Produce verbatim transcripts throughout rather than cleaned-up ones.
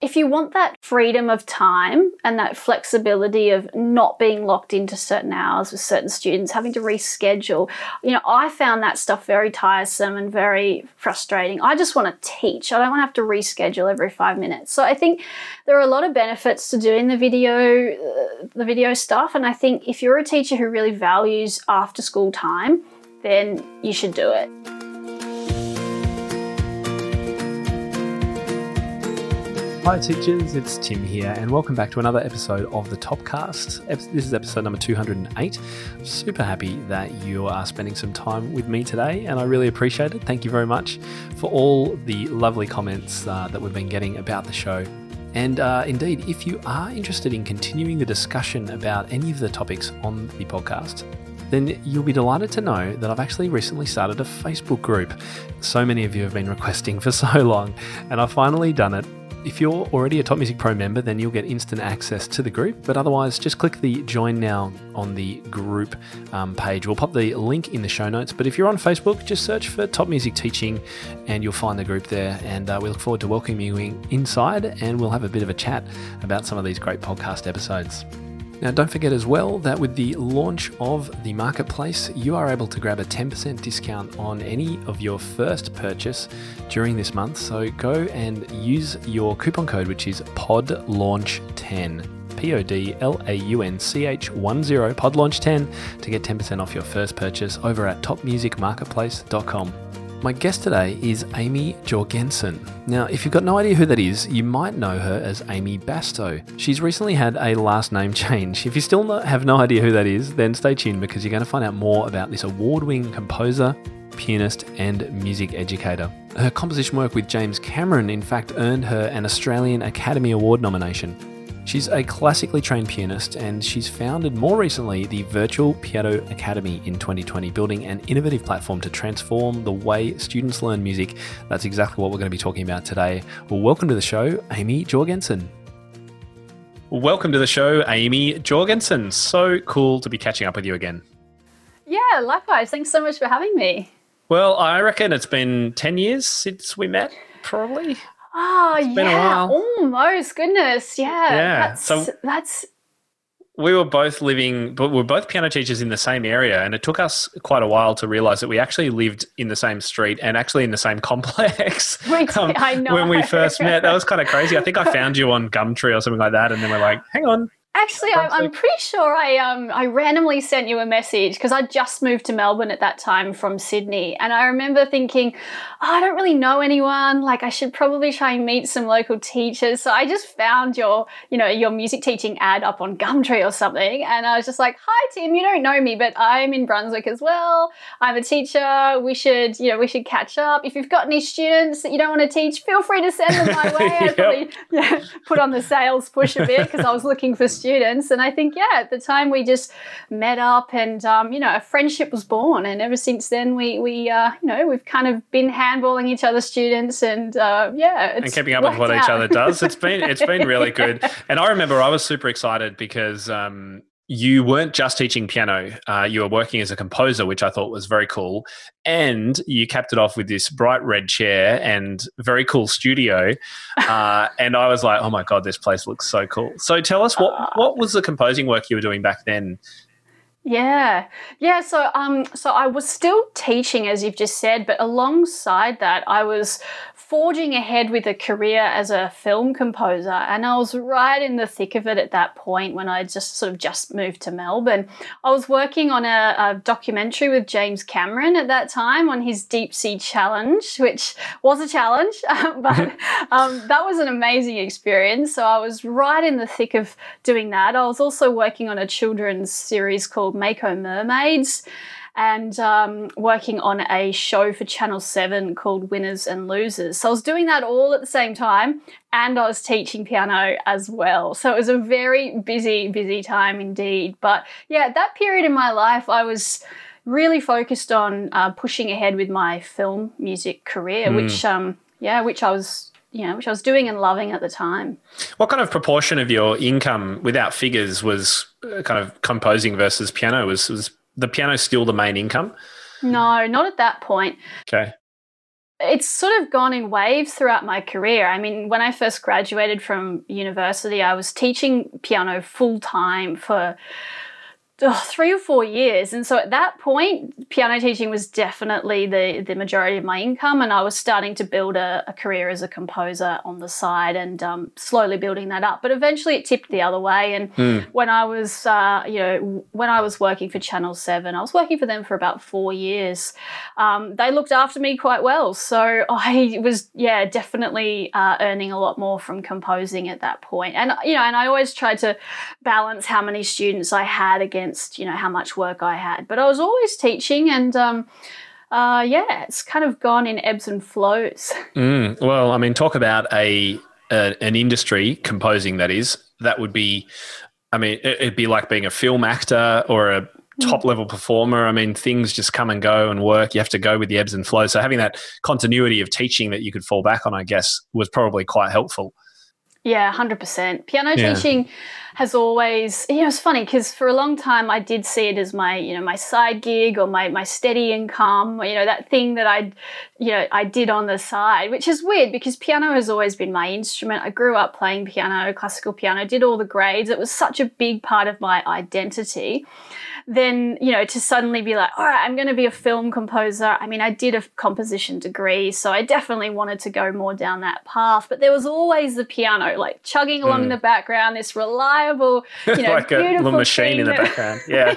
if you want that freedom of time and that flexibility of not being locked into certain hours with certain students, having to reschedule, you know, I found that stuff very tiresome and very frustrating. I just want to teach. I don't want to have to reschedule every five minutes. So I think there are a lot of benefits to doing the video, uh, the video stuff. And I think if you're a teacher who really values after school time, then you should do it. Hi teachers, it's Tim here and welcome back to another episode of the Topcast. This is episode number two hundred eight. I'm super happy that you are spending some time with me today and I really appreciate it. Thank you very much for all the lovely comments uh, that we've been getting about the show. And uh, indeed, if you are interested in continuing the discussion about any of the topics on the podcast, then you'll be delighted to know that I've actually recently started a Facebook group. So many of you have been requesting for so long and I've finally done it. If you're already a Top Music Pro member, then you'll get instant access to the group. But otherwise, just click the Join Now on the group um, page. We'll pop the link in the show notes. But if you're on Facebook, just search for Top Music Teaching and you'll find the group there. And uh, we look forward to welcoming you inside and we'll have a bit of a chat about some of these great podcast episodes. Now, don't forget as well that with the launch of the marketplace, you are able to grab a ten percent discount on any of your first purchase during this month. So go and use your coupon code, which is P O D launch ten. P O D L A U N C H ten, P O D launch ten, to get ten percent off your first purchase over at top music marketplace dot com. My guest today is Amy Jorgensen. Now, if you've got no idea who that is, you might know her as Amy Bastow. She's recently had a last name change. If you still not, have no idea who that is, then stay tuned because you're going to find out more about this award-winning composer, pianist, and music educator. Her composition work with James Cameron, in fact, earned her an Australian Academy Award nomination. She's a classically trained pianist and she's founded more recently the Virtual Piano Academy in twenty twenty, building an innovative platform to transform the way students learn music. That's exactly what we're going to be talking about today. Well, welcome to the show, Amy Jorgensen. Welcome to the show, Amy Jorgensen. So cool to be catching up with you again. Yeah, likewise. Thanks so much for having me. Well, I reckon it's been ten years since we met, probably. Oh, it's been yeah, a while. Almost. Goodness, yeah. Yeah. That's, so that's. We were both living, but we were both piano teachers in the same area, and it took us quite a while to realise that we actually lived in the same street and actually in the same complex. We did, um, I know. When we first met, that was kind of crazy. I think I found you on Gumtree or something like that, and then we're like, "Hang on." Actually, I'm, I'm pretty sure I um I randomly sent you a message because I just moved to Melbourne at that time from Sydney, and I remember thinking, oh, I don't really know anyone. Like, I should probably try and meet some local teachers. So I just found your you know your music teaching ad up on Gumtree or something, and I was just like, hi Tim, you don't know me, but I'm in Brunswick as well. I'm a teacher. We should you know we should catch up. If you've got any students that you don't want to teach, feel free to send them my way. Yep. I probably yeah, put on the sales push a bit because I was looking for students, and I think yeah at the time we just met up and um, you know a friendship was born, and ever since then we we uh, you know we've kind of been handballing each other's students and uh, yeah it's and keeping up with what out. each other does. It's been it's been really good, and I remember I was super excited because um, you weren't just teaching piano, uh, you were working as a composer, which I thought was very cool. And you capped it off with this bright red chair and very cool studio. Uh, and I was like, oh my God, this place looks so cool. So tell us, what, what was the composing work you were doing back then? Yeah. Yeah. So, um, so I was still teaching, as you've just said, but alongside that, I was forging ahead with a career as a film composer. And I was right in the thick of it at that point when I just sort of just moved to Melbourne. I was working on a, a documentary with James Cameron at that time on his Deep Sea Challenge, which was a challenge, but um, that was an amazing experience. So I was right in the thick of doing that. I was also working on a children's series called Mako Mermaids, and um, working on a show for Channel seven called Winners and Losers. So I was doing that all at the same time, and I was teaching piano as well. So it was a very busy, busy time indeed. But yeah, at that period in my life, I was really focused on uh, pushing ahead with my film music career, mm. which, um, yeah, which I was you know, which I was doing and loving at the time. What kind of proportion of your income, without figures, was kind of composing versus piano? Was was the piano still the main income? No, not at that point. Okay. it's sort of gone in waves throughout my career. I mean, when I first graduated from university, I was teaching piano full time for oh, three or four years. And so at that point, piano teaching was definitely the, the majority of my income. And I was starting to build a, a career as a composer on the side and um, slowly building that up. But eventually it tipped the other way. And mm. when I was, uh, you know, when I was working for Channel seven, I was working for them for about four years. Um, they looked after me quite well. So I was, yeah, definitely uh, earning a lot more from composing at that point. And, you know, and I always tried to balance how many students I had against you know, how much work I had. But I was always teaching and, um, uh, yeah, it's kind of gone in ebbs and flows. Mm, well, I mean, talk about a, a an industry, composing that is, that would be, I mean, it'd be like being a film actor or a top-level performer. I mean, things just come and go and work. You have to go with the ebbs and flows. So having that continuity of teaching that you could fall back on, I guess, was probably quite helpful. Yeah, one hundred percent. Piano yeah. teaching has always, you know, it's funny because for a long time I did see it as my, you know, my side gig or my, my steady income, you know, that thing that I, you know, I did on the side, which is weird because piano has always been my instrument. I grew up playing piano, classical piano, did all the grades. It was such a big part of my identity. Then, you know, to suddenly be like, all right, I'm going to be a film composer. I mean, I did a composition degree, so I definitely wanted to go more down that path. But there was always the piano, like chugging along mm. in the background, this reliable, you know, like beautiful a little machine in the that, background. Yeah.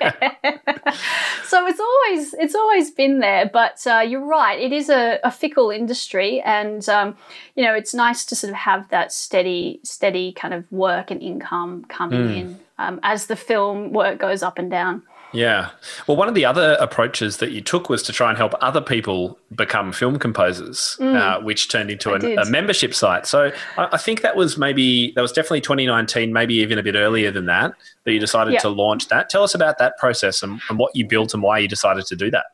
yeah. So it's always it's always been there. But uh, you're right, it is a, a fickle industry, and um, you know, it's nice to sort of have that steady, steady kind of work and income coming mm. in. Um, as the film work goes up and down. Yeah. Well, one of the other approaches that you took was to try and help other people become film composers, mm. uh, which turned into a, a membership site. So I, I think that was maybe, that was definitely twenty nineteen, maybe even a bit earlier than that, that you decided yep. to launch that. Tell us about that process and, and what you built and why you decided to do that.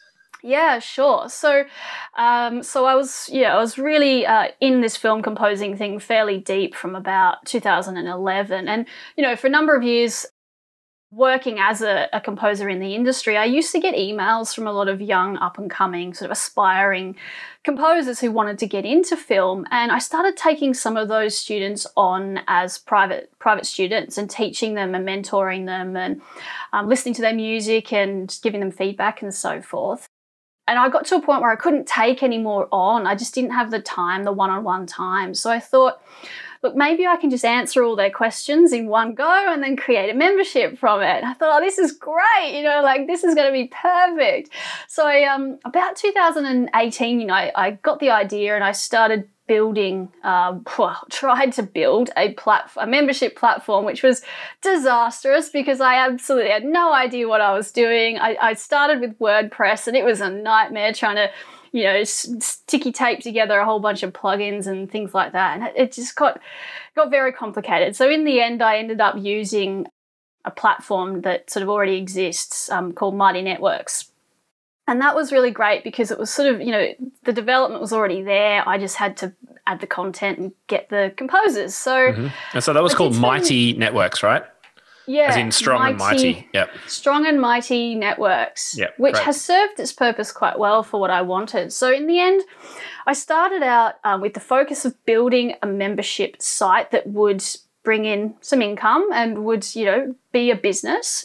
Yeah, sure. So, um, so I was, yeah, I was really uh, in this film composing thing fairly deep from about two thousand eleven, and you know, for a number of years, working as a, a composer in the industry, I used to get emails from a lot of young, up and coming, sort of aspiring composers who wanted to get into film, and I started taking some of those students on as private private students and teaching them and mentoring them and um, listening to their music and giving them feedback and so forth. And I got to a point where I couldn't take any more on. I just didn't have the time, the one-on-one time. So I thought, look, maybe I can just answer all their questions in one go and then create a membership from it. And I thought, oh, this is great. You know, like this is going to be perfect. So I, um, about two thousand eighteen, you know, I, I got the idea and I started building, uh, well, tried to build a platform, a membership platform, which was disastrous because I absolutely had no idea what I was doing. I, I started with WordPress and it was a nightmare trying to, you know, sticky tape together a whole bunch of plugins and things like that. And it just got, got very complicated. So in the end, I ended up using a platform that sort of already exists um, called Mighty Networks. And that was really great because it was sort of, you know, the development was already there. I just had to add the content and get the composers. So, mm-hmm. and so that was called Mighty Networks, right? Yeah. As in strong mighty, and mighty. Yep. Strong and Mighty Networks, yep, which great. has served its purpose quite well for what I wanted. So in the end, I started out um, with the focus of building a membership site that would bring in some income and would, you know, be a business.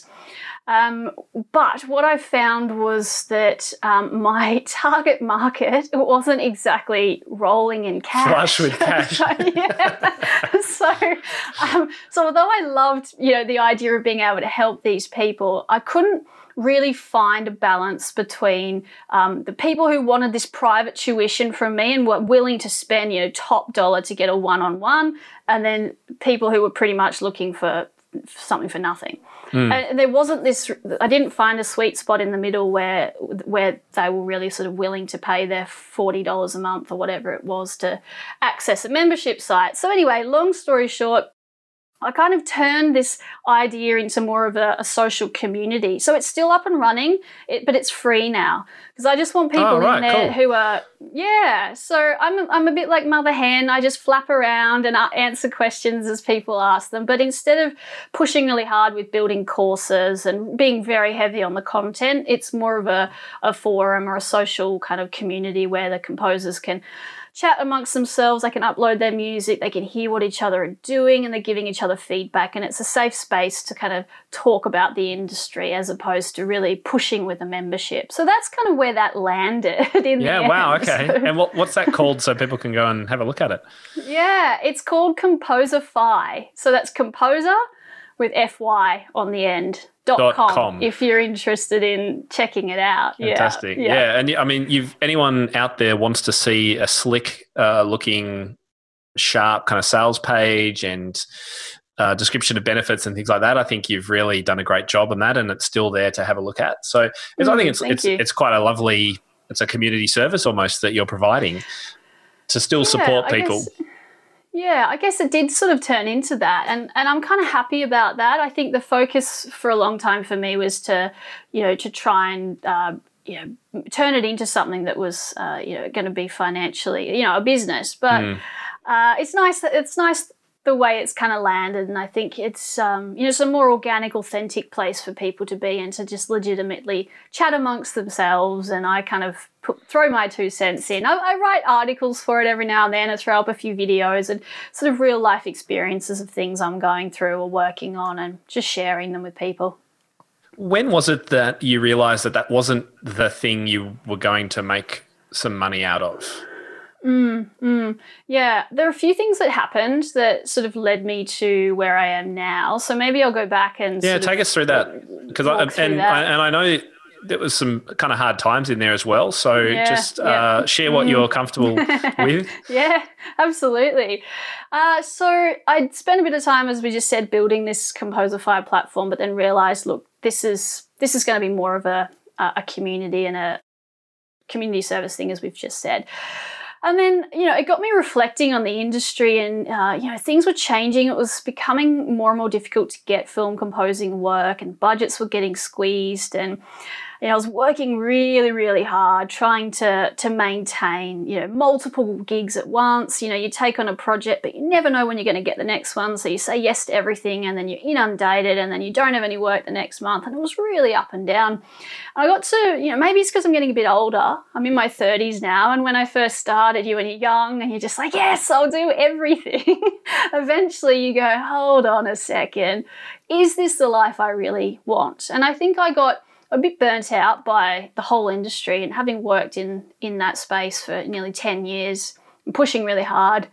Um, but what I found was that um, my target market wasn't exactly rolling in cash. Flush with cash. so, yeah. so, um, so although I loved, you know, the idea of being able to help these people, I couldn't really find a balance between um, the people who wanted this private tuition from me and were willing to spend, you know, top dollar to get a one-on-one, and then people who were pretty much looking for something for nothing. Mm. And there wasn't this, I didn't find a sweet spot in the middle where where they were really sort of willing to pay their forty dollars a month or whatever it was to access a membership site. So anyway, long story short, I kind of turned this idea into more of a, a social community. So it's still up and running, it, but it's free now because I just want people oh, right, in there cool. who are, yeah. So I'm, I'm a bit like Mother Hen. I just flap around and answer questions as people ask them. But instead of pushing really hard with building courses and being very heavy on the content, it's more of a, a forum or a social kind of community where the composers can chat amongst themselves, they can upload their music, they can hear what each other are doing, and they're giving each other feedback. And it's a safe space to kind of talk about the industry as opposed to really pushing with a membership. So that's kind of where that landed in yeah, the wow, end. okay. So, and what, what's that called so people can go and have a look at it? yeah, it's called Composerfy. So that's composer with F Y on the end. Dot, Dot com, com. If you're interested in checking it out. Fantastic. Yeah, yeah. yeah. And I mean, you've anyone out there wants to see a slick uh, looking, sharp kind of sales page and uh, description of benefits and things like that, I think you've really done a great job on that, and it's still there to have a look at. So it's, mm, I think it's it's, you. it's quite a lovely, it's a community service almost that you're providing to still yeah, support I people. Guess, Yeah, I guess it did sort of turn into that. And and I'm kind of happy about that. I think the focus for a long time for me was to, you know, to try and, uh, you know, turn it into something that was, uh, you know, going to be financially, you know, a business. But Mm. uh, it's nice that it's nice the way it's kind of landed. And I think it's, um, you know, it's a more organic, authentic place for people to be and to just legitimately chat amongst themselves. And I kind of put, throw my two cents in. I, I write articles for it every now and then. I throw up a few videos and sort of real life experiences of things I'm going through or working on and just sharing them with people. When was it that you realised that that wasn't the thing you were going to make some money out of? Mm, mm. Yeah, there are a few things that happened that sort of led me to where I am now. So maybe I'll go back and yeah, sort take of us through that because I through and that. I, and I know there was some kind of hard times in there as well. So Yeah, just yeah. uh, share what Mm. you're comfortable with. Yeah, absolutely. Uh, so I spent a bit of time, as we just said, building this Composerfy platform, but then realised, look, this is this is going to be more of a a community and a community service thing, as we've just said. And then, you know, it got me reflecting on the industry and, uh, you know, things were changing. It was becoming more and more difficult to get film composing work and budgets were getting squeezed. And, you know, I was working really, really hard trying to, to maintain, you know, multiple gigs at once. You know, you take on a project, but you never know when you're going to get the next one. So you say yes to everything and then you're inundated and then you don't have any work the next month. And it was really up and down. I got to, you know, maybe it's because I'm getting a bit older. I'm in my thirties now. And when I first started, you when you're young and you're just like, yes, I'll do everything. Eventually you go, hold on a second. Is this the life I really want? And I think I got a bit burnt out by the whole industry and having worked in, in that space for nearly ten years and pushing really hard.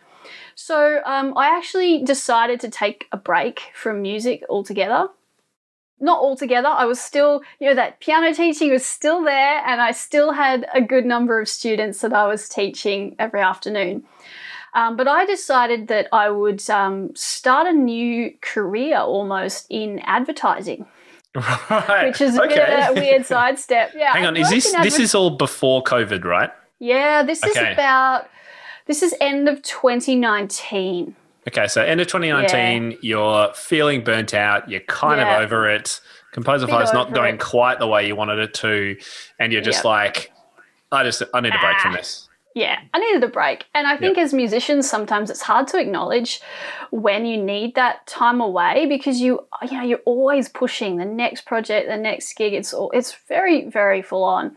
So um, I actually decided to take a break from music altogether. Not altogether. I was still, you know, that piano teaching was still there and I still had a good number of students that I was teaching every afternoon. Um, but I decided that I would um, start a new career almost in advertising. Right. Which is a okay. bit of a weird sidestep. Yeah. Hang on, I is worked this in adver- this is all before COVID, right? Yeah, this is Okay. about, this is end of twenty nineteen. Okay, so end of twenty nineteen, Yeah. you're feeling burnt out, you're kind Yeah. of over it. Composerfy Bit is not over going it. quite the way you wanted it to, and you're just Yep. like, I just I need a break from Ah. this. Yeah, I needed a break. And I think as musicians, sometimes it's hard to acknowledge when you need that time away because you, you know, you're always pushing the next project, the next gig. It's all, it's very, very full on.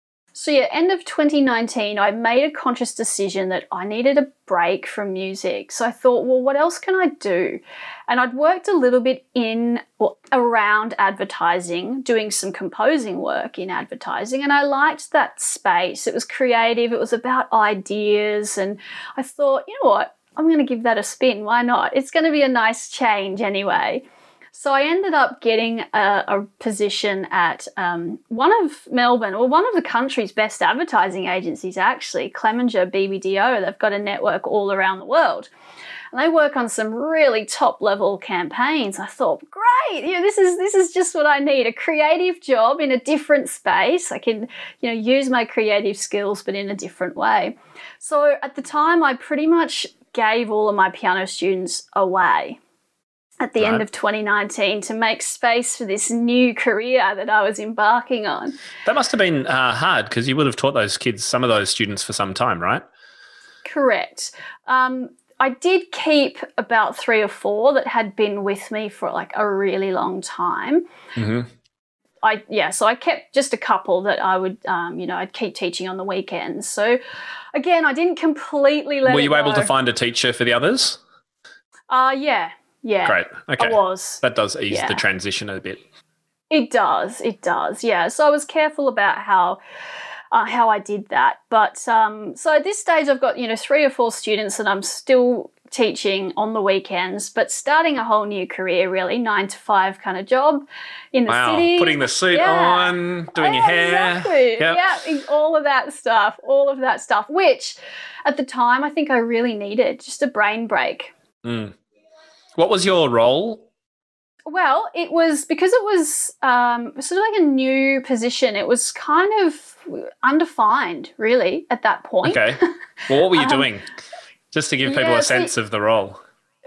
So yeah, end of twenty nineteen, I made a conscious decision that I needed a break from music. So I thought, well, what else can I do? And I'd worked a little bit in or around advertising, doing some composing work in advertising, and I liked that space. It was creative, it was about ideas, and I thought, you know what, I'm going to give that a spin. Why not? It's going to be a nice change anyway. So I ended up getting a, a position at um, one of Melbourne, or one of the country's best advertising agencies actually, Clemenger B B D O. They've got a network all around the world. And they work on some really top level campaigns. I thought, great, you know, this is this is just what I need, a creative job in a different space. I can, you know, use my creative skills but in a different way. So at the time I pretty much gave all of my piano students away. at the Right. end of twenty nineteen to make space for this new career that I was embarking on. That must have been uh, hard because you would have taught those kids, some of those students, for some time, right? Correct. Um, I did keep about three or four that had been with me for like a really long time. Mm-hmm. I yeah, so I kept just a couple that I would, um, you know, I'd keep teaching on the weekends. So again, I didn't completely let. Were it you able go. to find a teacher for the others? Uh yeah, yeah. Great. Okay. I was. That does ease Yeah. the transition a bit. It does. It does. Yeah. So I was careful about how uh, how I did that. But um, so at this stage, I've got you know three or four students that I'm still teaching on the weekends, but starting a whole new career, really nine to five kind of job in the Wow. city. Putting the suit Yeah. on, doing your Yeah, hair. Exactly. Yep. Yeah, all of that stuff, all of that stuff, which at the time I think I really needed, just a brain break. Mm. What was your role? Well, it was because it was um, sort of like a new position. It was kind of undefined, really, at that point. Okay. Well, what were you Um, doing? Just to give people yeah, a see- sense of the role.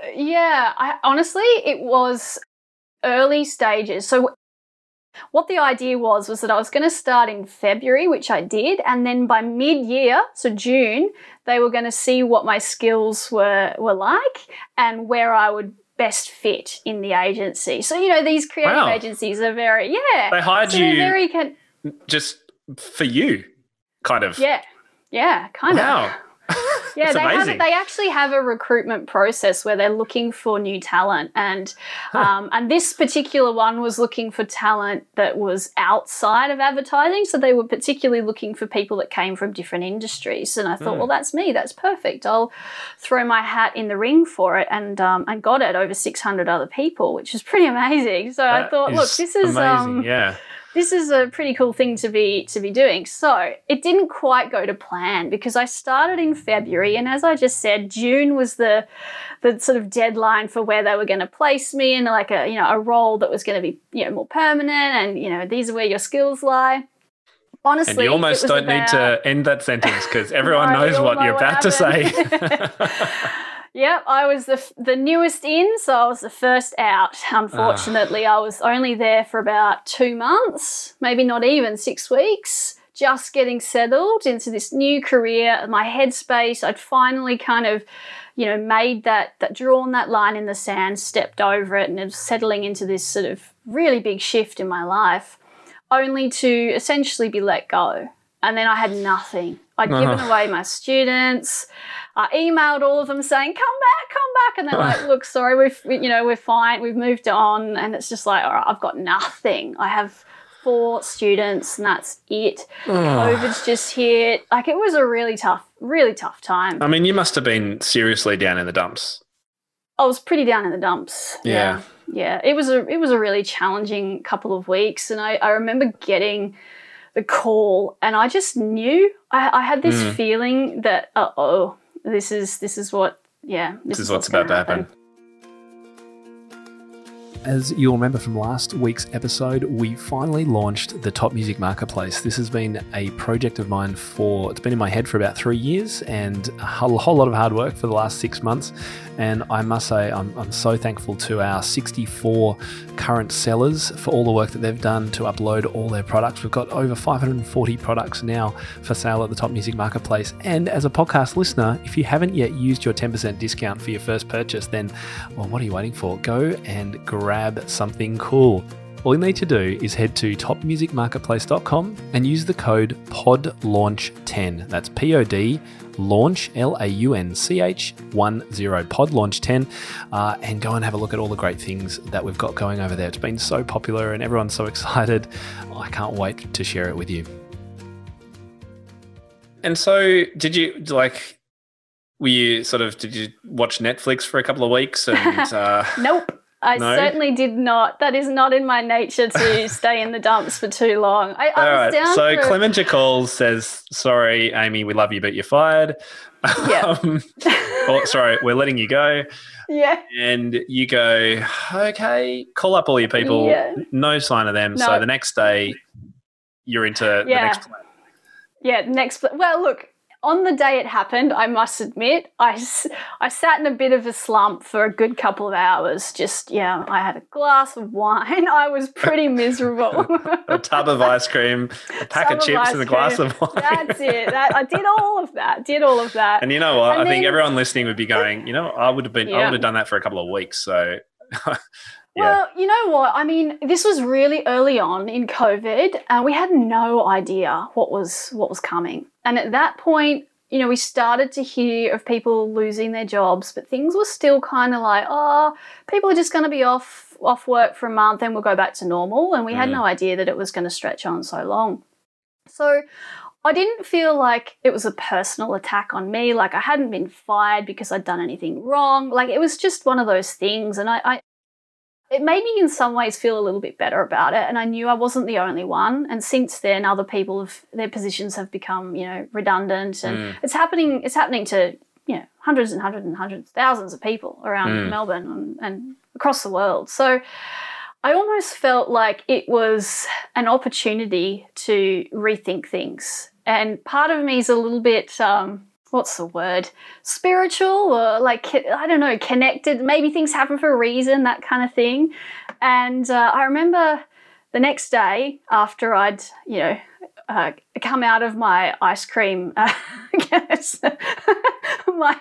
Yeah, I, honestly, it was early stages. So what the idea was was that I was going to start in February, which I did, and then by mid-year, so June, they were going to see what my skills were were like and where I would best fit in the agency. So you know, these creative Wow. agencies are very yeah. They hired so they're you very con- just for you, kind of. yeah, yeah, kind of. Wow. Yeah, That's they have amazing. it, they actually have a recruitment process where they're looking for new talent, and um, and this particular one was looking for talent that was outside of advertising. So they were particularly looking for people that came from different industries. And I thought, Mm. well, that's me. That's perfect. I'll throw my hat in the ring for it, and um, and got it over six hundred other people, which is pretty amazing. So I That thought, look, this is amazing. um, Yeah. this is a pretty cool thing to be to be doing. So it didn't quite go to plan because I started in February, and as I just said, June was the the sort of deadline for where they were going to place me in like a you know a role that was going to be you know more permanent, and you know these are where your skills lie. Honestly, And you almost it was don't need about- to end that sentence because everyone No, we knows all what know you're what about to say. happened. Yep, I was the f- the newest in, so I was the first out. Unfortunately, I was only there for about two months, maybe not even six weeks, just getting settled into this new career, my headspace. I'd finally kind of, you know, made that, that drawn that line in the sand, stepped over it, and it was settling into this sort of really big shift in my life, only to essentially be let go. And then I had nothing. I'd given Uh-huh. away my students. I emailed all of them saying, "Come back, come back," and they're like, "Look, sorry, we've we- you know we're fine, we've moved on." And it's just like, all right, I've got nothing. I have four students, and that's it. COVID's just hit. Like it was a really tough, really tough time. I mean, you must have been seriously down in the dumps. I was pretty down in the dumps. Yeah. yeah. It was a it was a really challenging couple of weeks, and I, I remember getting the call, and I just knew I, I had this Mm. feeling that uh oh, this is this is what yeah This is what's about to gonna happen. As you'll remember from last week's episode, we finally launched the Top Music Marketplace. This has been a project of mine for, it's been in my head for about three years and a whole, whole lot of hard work for the last six months. And I must say, I'm, I'm so thankful to our sixty-four current sellers for all the work that they've done to upload all their products. We've got over five hundred forty products now for sale at the Top Music Marketplace. And as a podcast listener, if you haven't yet used your ten percent discount for your first purchase, then, well, what are you waiting for? Go and grab something cool. All you need to do is head to top music marketplace dot com and use the code P O D launch ten. That's P O D launch, L A U N C H one zero, P O D launch ten, uh, and go and have a look at all the great things that we've got going over there. It's been so popular and everyone's so excited. I can't wait to share it with you. And so, did you like? Were you sort of? Did you watch Netflix for a couple of weeks? And uh, Nope. I No? certainly did not. That is not in my nature to stay in the dumps for too long. I, I all was right. down So for, Clemencia calls, says, "Sorry, Amy, we love you, but you're fired." Yeah. um, or, sorry, we're letting you go. yeah. And you go, okay, call up all your people. Yeah. No sign of them. No. So the next day, you're into the Yeah. next plan. Yeah, next. Well, look, On the day it happened, I must admit, I, s- I sat in a bit of a slump for a good couple of hours. Just, yeah, I had a glass of wine. I was pretty miserable. A tub of ice cream, a pack Tub of of chips ice and a glass cream. of wine. That's it. That, I did all of that. Did all of that. And you know what? And I think then- everyone listening would be going, you know, I would have been, I Yeah. would have done that for a couple of weeks. So, yeah. Well, you know what? I mean, this was really early on in COVID, and we had no idea what was what was coming. And at that point, you know, we started to hear of people losing their jobs, but things were still kind of like, oh, people are just going to be off off work for a month and we'll go back to normal. And we had Mm. no idea that it was going to stretch on so long. So I didn't feel like it was a personal attack on me, like I hadn't been fired because I'd done anything wrong. Like it was just one of those things. And I, I it made me in some ways feel a little bit better about it. And I knew I wasn't the only one. And since then, other people have, their positions have become, you know, redundant. And Mm. it's happening, it's happening to, you know, hundreds and hundreds and hundreds, thousands of people around Mm. Melbourne and, and across the world. So I almost felt like it was an opportunity to rethink things. And part of me is a little bit, um, what's the word, spiritual or like, I don't know, connected. Maybe things happen for a reason, that kind of thing. And uh, I remember the next day after I'd, you know, uh, come out of my ice cream, uh, I guess, my,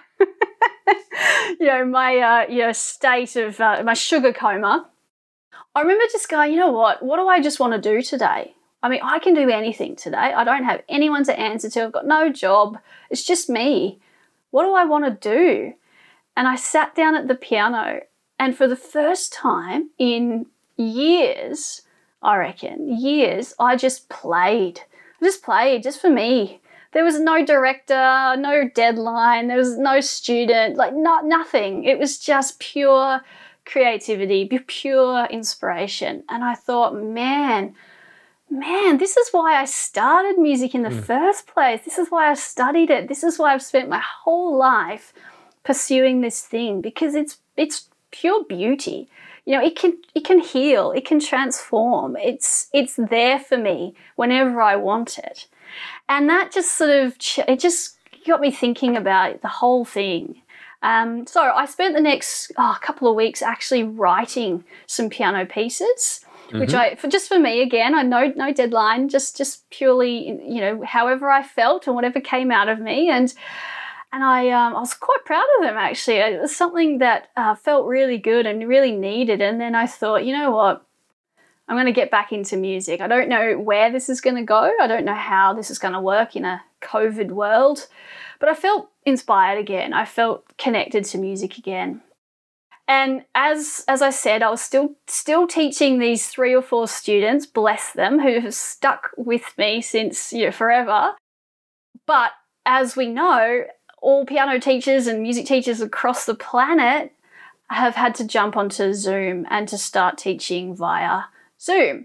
you know, my, uh, you know, state of uh, my sugar coma, I remember just going, you know what, what do I just want to do today? I mean, I can do anything today. I don't have anyone to answer to. I've got no job. It's just me. What do I want to do? And I sat down at the piano, and for the first time in years, I reckon, years, I just played. I just played just for me. There was no director, no deadline. There was no student, like not nothing. It was just pure creativity, pure inspiration. And I thought, man, man, this is why I started music in the mm. first place. This is why I studied it. This is why I've spent my whole life pursuing this thing, because it's it's pure beauty. You know, it can it can heal, it can transform. It's it's there for me whenever I want it. And that just sort of, it just got me thinking about the whole thing. Um, so I spent the next oh, couple of weeks actually writing some piano pieces. Mm-hmm. Which I, for just for me again, I no no deadline, just just purely, you know, however I felt and whatever came out of me, and and I um, I was quite proud of them actually. It was something that uh, felt really good and really needed. And then I thought, you know what, I'm going to get back into music. I don't know where this is going to go. I don't know how this is going to work in a COVID world, but I felt inspired again. I felt connected to music again. And as as I said, I was still still teaching these three or four students, bless them, who have stuck with me since, you know, forever. But as we know, all piano teachers and music teachers across the planet have had to jump onto Zoom and to start teaching via Zoom.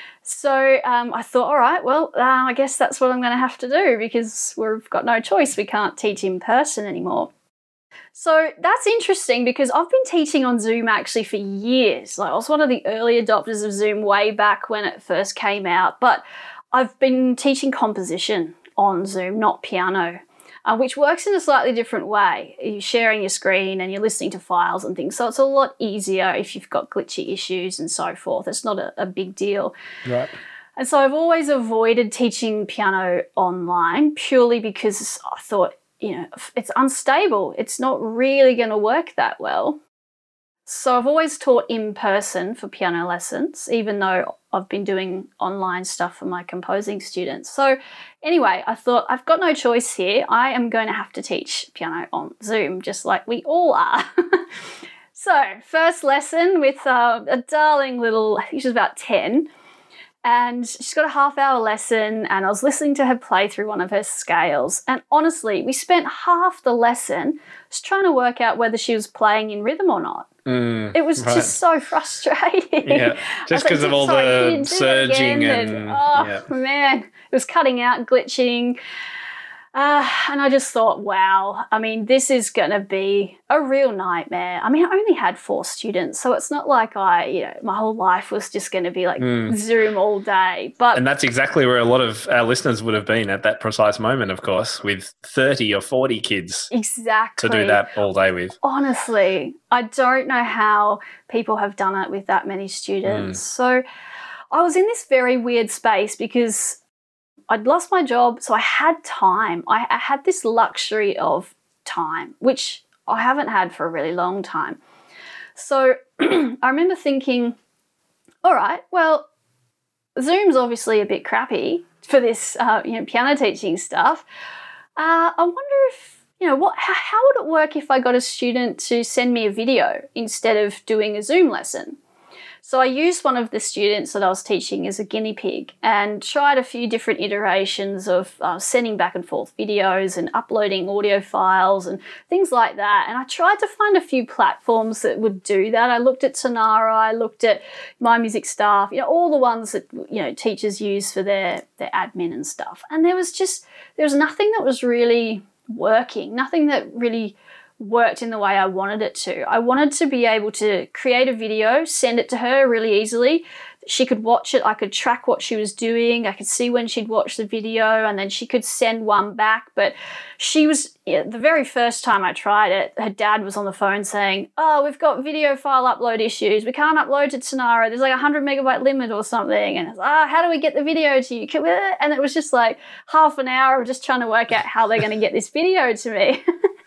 So um, I thought, all right, well, uh, I guess that's what I'm going to have to do, because we've got no choice. We can't teach in person anymore. So that's interesting, because I've been teaching on Zoom actually for years. Like I was one of the early adopters of Zoom way back when it first came out, but I've been teaching composition on Zoom, not piano, uh, which works in a slightly different way. You're sharing your screen and you're listening to files and things, so it's a lot easier if you've got glitchy issues and so forth. It's not a, a big deal. Right. And so I've always avoided teaching piano online purely because I thought, you know, it's unstable. It's not really going to work that well. So I've always taught in person for piano lessons, even though I've been doing online stuff for my composing students. So anyway, I thought I've got no choice here. I am going to have to teach piano on Zoom, just like we all are. So first lesson with uh, a darling little, I think she was about ten. And she's got a half hour lesson, and I was listening to her play through one of her scales. And honestly, we spent half the lesson just trying to work out whether she was playing in rhythm or not. Mm, it was right. just so frustrating. Yeah, just because like, of all sorry, the surging and, and oh yeah. man, it was cutting out, glitching. Uh, and I just thought, wow, I mean, this is going to be a real nightmare. I mean, I only had four students, so it's not like I, you know, my whole life was just going to be like mm. Zoom all day. But And that's exactly where a lot of our listeners would have been at that precise moment, of course, with thirty or forty kids. Exactly. To do that all day with. Honestly, I don't know how people have done it with that many students. Mm. So I was in this very weird space because I'd lost my job, so I had time. I, I had this luxury of time, which I haven't had for a really long time. So I remember thinking, all right, well, Zoom's obviously a bit crappy for this uh, you know, piano teaching stuff. Uh, I wonder if, you know, what? How, how would it work if I got a student to send me a video instead of doing a Zoom lesson? So I used one of the students that I was teaching as a guinea pig and tried a few different iterations of uh, sending back and forth videos and uploading audio files and things like that. And I tried to find a few platforms that would do that. I looked at Tonara, I looked at My Music Staff, you know, all the ones that, you know, teachers use for their, their admin and stuff. And there was just, there was nothing that was really working, nothing that really worked in the way I wanted it to. I wanted to be able to create a video, send it to her really easily. She could watch it. I could track what she was doing. I could see when she'd watch the video, and then she could send one back. But she was, yeah, the very first time I tried it, her dad was on the phone saying, oh, we've got video file upload issues. We can't upload to Tonara. There's like a one hundred megabyte limit or something. And I was like, oh, how do we get the video to you? And it was just like half an hour of just trying to work out how they're going to get this video to me.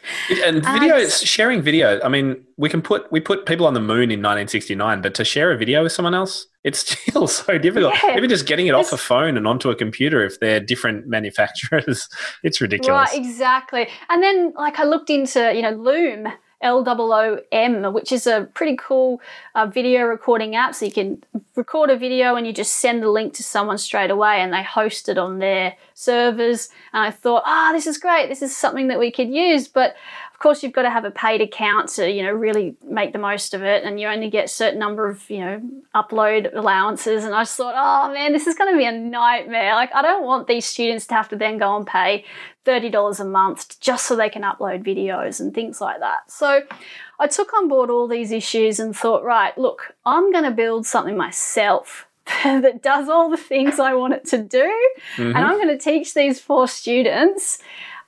And video, uh, sharing video, I mean, we can put, we put people on the moon in nineteen sixty-nine, but to share a video with someone else, it's still so difficult. Yeah, even just getting it off a phone and onto a computer, if they're different manufacturers, it's ridiculous. Right, exactly. And then like I looked into, you know, Loom, L O O M, which is a pretty cool uh, video recording app. So you can record a video and you just send the link to someone straight away and they host it on their servers. And I thought, ah, oh, this is great. This is something that we could use. But of course, you've got to have a paid account to, you know, really make the most of it. And you only get a certain number of, you know, upload allowances. And I just thought, oh man, this is going to be a nightmare. Like, I don't want these students to have to then go and pay thirty dollars a month just so they can upload videos and things like that. So I took on board all these issues and thought, right, look, I'm going to build something myself that does all the things I want it to do. Mm-hmm. And I'm going to teach these four students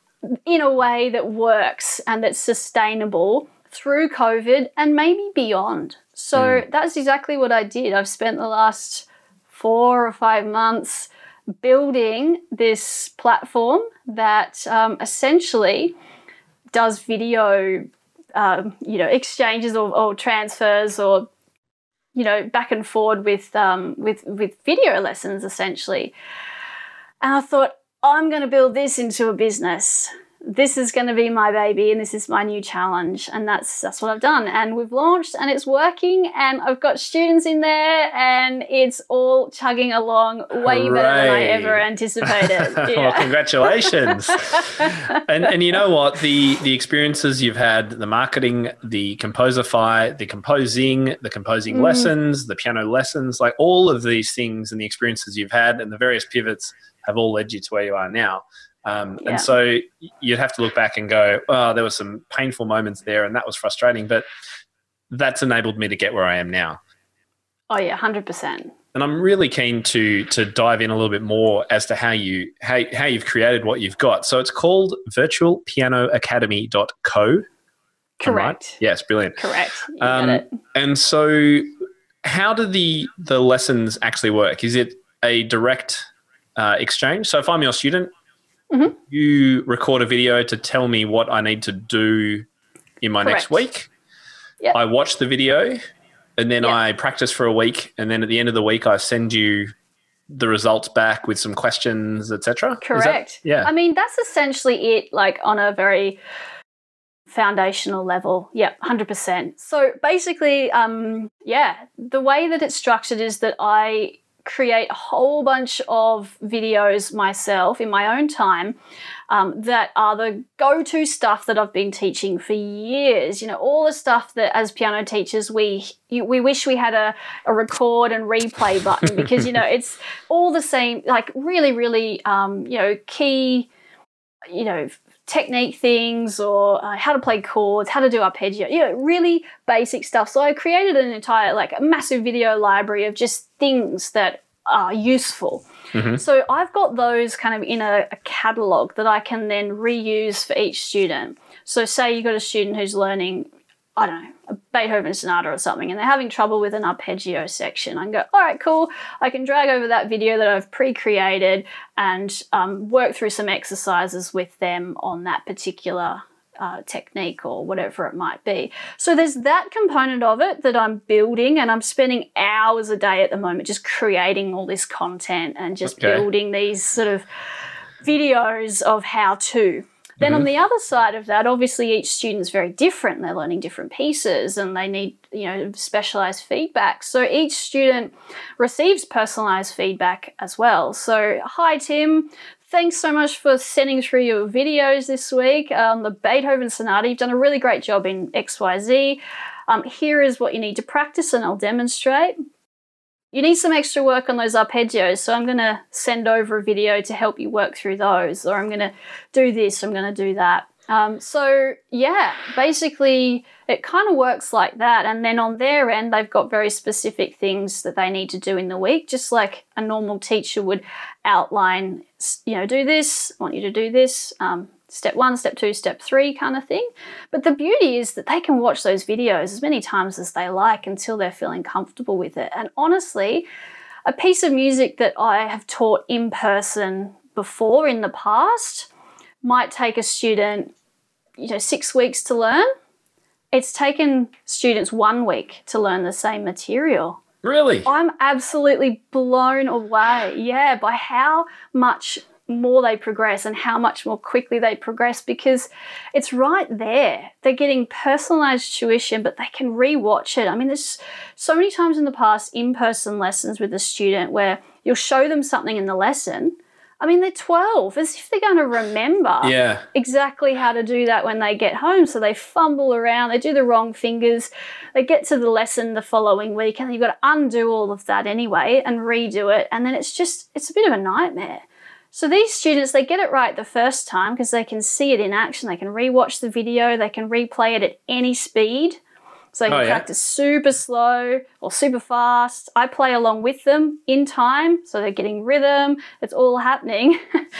in a way that works and that's sustainable through COVID and maybe beyond. So mm. that's exactly what I did. I've spent the last four or five months building this platform that um, essentially does video, um, you know, exchanges or, or transfers or, you know, back and forward with um, with with video lessons essentially. And I thought, I'm going to build this into a business. This is going to be my baby and this is my new challenge. And that's that's what I've done. And we've launched and it's working and I've got students in there and it's all chugging along way Hooray. better than I ever anticipated. Yeah. Well, congratulations. and and you know what? The the experiences you've had, the marketing, the Composerify, the composing, the composing mm. lessons, the piano lessons, like all of these things and the experiences you've had and the various pivots have all led you to where you are now. Um, yeah. And so you'd have to look back and go, oh, there were some painful moments there and that was frustrating, but that's enabled me to get where I am now. Oh yeah, one hundred percent. And I'm really keen to to dive in a little bit more as to how, you, how, how you've created what you've got. So it's called virtual piano academy dot co. Correct. Right? Yes, brilliant. Correct. You um, got it. And so how do the, the lessons actually work? Is it a direct uh, exchange? So if I'm your student, mm-hmm. you record a video to tell me what I need to do in my Correct. next week. Yep. I watch the video and then yep. I practice for a week. And then at the end of the week, I send you the results back with some questions, et cetera. Correct. That, yeah. I mean, that's essentially it, like on a very foundational level. Yeah, one hundred percent. So basically, um, yeah, the way that it's structured is that I create a whole bunch of videos myself in my own time um, that are the go-to stuff that I've been teaching for years. You know, all the stuff that as piano teachers we we wish we had a, a record and replay button because, you know, it's all the same, like really, really, um, you know, key you know, technique things or uh, how to play chords, how to do arpeggio, you know, really basic stuff. So I created an entire, like a massive video library of just things that are useful. Mm-hmm. So I've got those kind of in a, a catalogue that I can then reuse for each student. So say you've got a student who's learning, I don't know, a Beethoven sonata or something, and they're having trouble with an arpeggio section. I can go, all right, cool. I can drag over that video that I've pre-created and um, work through some exercises with them on that particular uh, technique or whatever it might be. So there's that component of it that I'm building, and I'm spending hours a day at the moment just creating all this content and just okay. building these sort of videos of how to. Then mm-hmm. on the other side of that, obviously each student's very different. They're learning different pieces and they need, you know, specialised feedback. So each student receives personalised feedback as well. So, hi, Tim. Thanks so much for sending through your videos this week. Um, the Beethoven Sonata, you've done a really great job in X Y Z. Um, here is what you need to practice and I'll demonstrate. You need some extra work on those arpeggios, so I'm going to send over a video to help you work through those, or I'm going to do this, I'm going to do that. Um, so, yeah, basically it kind of works like that. And then on their end, they've got very specific things that they need to do in the week, just like a normal teacher would outline, you know, do this, I want you to do this, um, step one, step two, step three kind of thing. But the beauty is that they can watch those videos as many times as they like until they're feeling comfortable with it. And honestly, a piece of music that I have taught in person before in the past might take a student, you know, six weeks to learn. It's taken students one week to learn the same material. Really? I'm absolutely blown away, yeah, by how much more they progress and how much more quickly they progress, because it's right there. They're getting personalized tuition, but they can re-watch it. I mean, there's so many times in the past in-person lessons with a student where you'll show them something in the lesson. I mean, they're twelve, as if they're going to remember yeah. exactly how to do that when they get home. So they fumble around, they do the wrong fingers, they get to the lesson the following week, and you've got to undo all of that anyway and redo it. And then it's just, it's a bit of a nightmare. So these students, they get it right the first time because they can see it in action. They can rewatch the video. They can replay it at any speed. So they can oh, yeah? practice super slow or super fast. I play along with them in time, so they're getting rhythm. It's all happening.